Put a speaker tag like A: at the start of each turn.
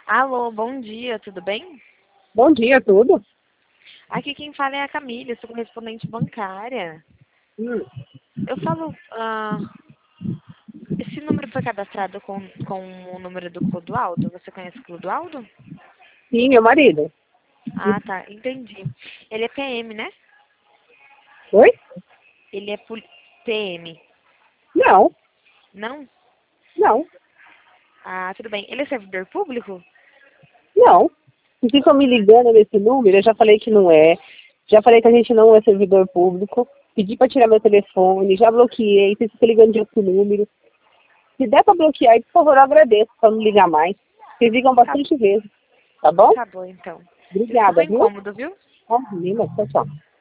A: Alô, bom dia, tudo bem?
B: Bom dia, tudo?
A: Aqui quem fala é a Camila, sou correspondente bancária.
B: Hum,
A: Eu falo, esse número foi cadastrado com o número do Clodoaldo? Você conhece o Clodoaldo?
B: sim, meu marido.
A: Ah, tá, entendi. Ele é PM, né?
B: Oi?
A: Ele é PM,
B: Não,
A: não?
B: não,
A: Ah, tudo bem. Ele é servidor público?
B: não. Vocês ficam me ligando nesse número, eu já falei que não é. Já falei que a gente não é servidor público. Pedi para tirar meu telefone, já bloqueei. Vocês ficam ligando de outro número. Se der para bloquear, por favor, eu agradeço para não ligar mais. Vocês ligam
A: Tá,
B: bastante vezes, tá bom?
A: tá bom, então. Desculpa o
B: Obrigada, viu?
A: incômodo, viu?
B: Imagina, tchau, tchau.